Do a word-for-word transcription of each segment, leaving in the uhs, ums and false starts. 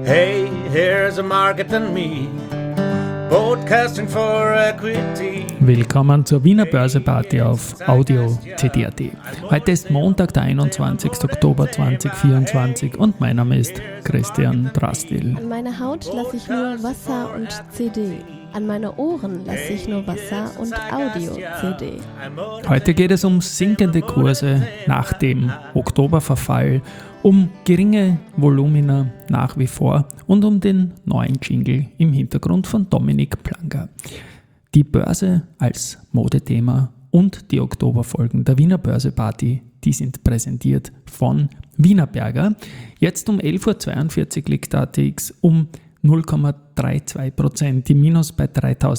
Hey, here's a market and me, podcasting for equity. Willkommen zur Wiener Börse-Party auf Audio C D punkt A T. Heute ist Montag, der einundzwanzigster Oktober zweitausendvierundzwanzig und mein Name ist Christian Drastil. An meiner Haut lasse ich nur Wasser und C D. An meine Ohren lasse ich nur Wasser und Audio-C D. Heute geht es um sinkende Kurse nach dem Oktoberverfall, um geringe Volumina nach wie vor und um den neuen Jingle im Hintergrund von Dominik Planger. Die Börse als Modethema und die Oktoberfolgen der Wiener Börse-Party, die sind präsentiert von Wienerberger. Jetzt um elf Uhr zweiundvierzig liegt der A T X um null Komma zweiunddreißig Prozent, die Minus bei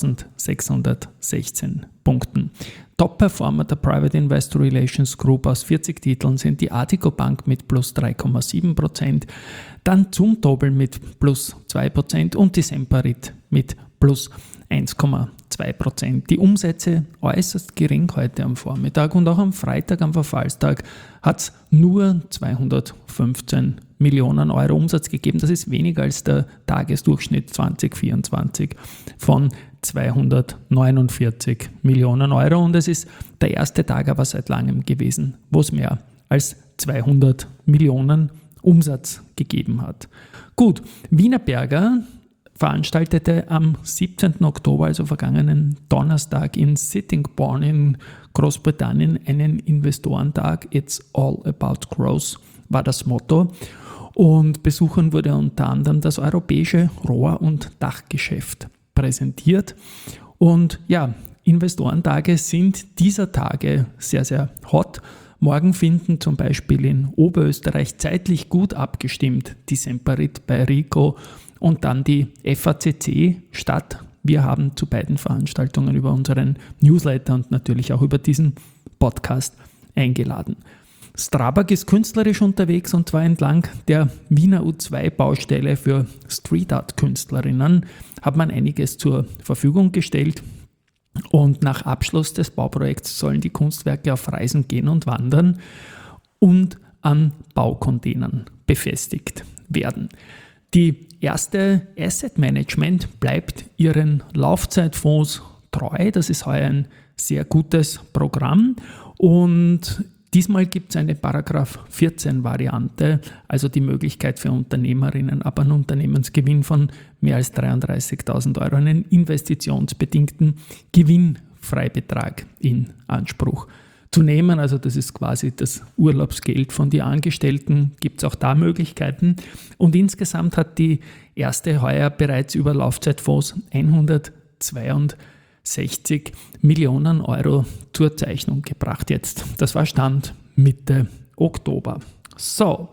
dreitausendsechshundertsechzehn Punkten. Top-Performer der Private Investor Relations Group aus vierzig Titeln sind die Artico Bank mit plus drei Komma sieben Prozent, dann Zumtobel mit plus zwei Prozent und die Semperit mit plus eins Komma zwei Prozent. Die Umsätze äußerst gering heute am Vormittag und auch am Freitag, am Verfallstag, hat es nur zweihundertfünfzehn Millionen Euro Umsatz gegeben. Das ist weniger als der Tagesdurchschnitt zwanzig vierundzwanzig von zweihundertneunundvierzig Millionen Euro und es ist der erste Tag aber seit langem gewesen, wo es mehr als zweihundert Millionen Umsatz gegeben hat. Gut, Wienerberger veranstaltete am siebzehnten Oktober, also vergangenen Donnerstag, in Sittingbourne in Großbritannien einen Investorentag. It's all about growth war das Motto. Und Besuchern wurde unter anderem das europäische Rohr- und Dachgeschäft präsentiert. Und ja, Investorentage sind dieser Tage sehr, sehr hot. Morgen finden zum Beispiel in Oberösterreich zeitlich gut abgestimmt die Semperit bei Rico und dann die F A C C statt. Wir haben zu beiden Veranstaltungen über unseren Newsletter und natürlich auch über diesen Podcast eingeladen. Strabag ist künstlerisch unterwegs und zwar entlang der Wiener U zwei Baustelle für Street Art Künstlerinnen hat man einiges zur Verfügung gestellt und nach Abschluss des Bauprojekts sollen die Kunstwerke auf Reisen gehen und wandern und an Baucontainern befestigt werden. Die erste Asset Management bleibt ihren Laufzeitfonds treu. Das ist heuer ein sehr gutes Programm und diesmal gibt es eine Paragraph vierzehn Variante, also die Möglichkeit für Unternehmerinnen ab einem Unternehmensgewinn von mehr als dreiunddreißigtausend Euro einen investitionsbedingten Gewinnfreibetrag in Anspruch zu nehmen. Also das ist quasi das Urlaubsgeld von den Angestellten, gibt es auch da Möglichkeiten. Und insgesamt hat die erste heuer bereits über Laufzeitfonds hundertzweiundsechzig Millionen Euro zur Zeichnung gebracht jetzt. Das war Stand Mitte Oktober. So,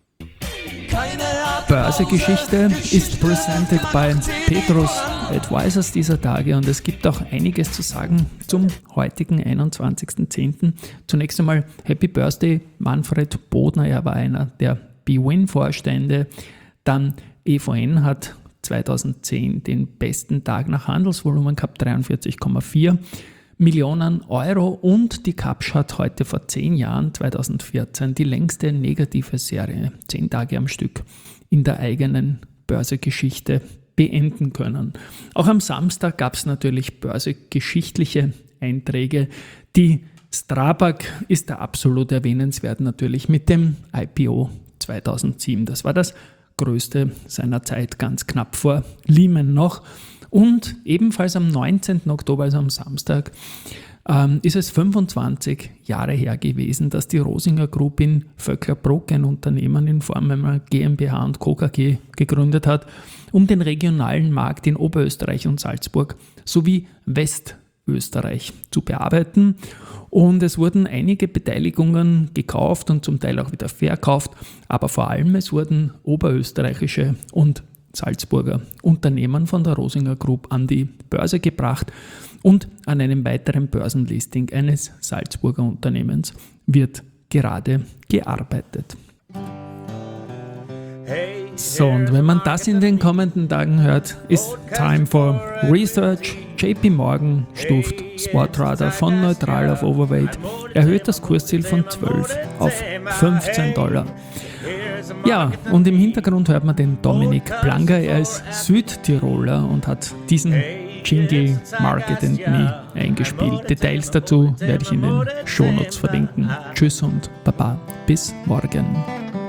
Börsegeschichte ist presented by Petrus Advisors dieser Tage und es gibt auch einiges zu sagen zum heutigen einundzwanzigsten zehnten Zunächst einmal Happy Birthday Manfred Bodner, er war einer der B W I N-Vorstände. Dann E V N hat zweitausendzehn den besten Tag nach Handelsvolumen gehabt, dreiundvierzig Komma vier Millionen Euro und die Kapsch hat heute vor zehn Jahren, zweitausendvierzehn, die längste negative Serie, zehn Tage am Stück, in der eigenen Börsegeschichte beenden können. Auch am Samstag gab es natürlich börsegeschichtliche Einträge. Die Strabag ist da absolut erwähnenswert, natürlich mit dem I P O zweitausendsieben. Das war das größte seiner Zeit, ganz knapp vor Lehman noch. Und ebenfalls am neunzehnten Oktober, also am Samstag, ähm, ist es fünfundzwanzig Jahre her gewesen, dass die Rosinger Group in Vöcklerbruck ein Unternehmen in Form einer GmbH und Co. K G gegründet hat, um den regionalen Markt in Oberösterreich und Salzburg sowie Westösterreich zu bearbeiten. Und es wurden einige Beteiligungen gekauft und zum Teil auch wieder verkauft, aber vor allem es wurden oberösterreichische und Salzburger Unternehmen von der Rosinger Group an die Börse gebracht und an einem weiteren Börsenlisting eines Salzburger Unternehmens wird gerade gearbeitet. So, und wenn man das in den kommenden Tagen hört, ist Time for Research. J P Morgan stuft Sportradar von neutral auf Overweight, erhöht das Kursziel von zwölf auf fünfzehn Dollar. Ja, und im Hintergrund hört man den Dominik Planger. Er ist Südtiroler und hat diesen Jingle Market and Me eingespielt. Details dazu werde ich in den Shownotes verlinken. Tschüss und Baba, bis morgen.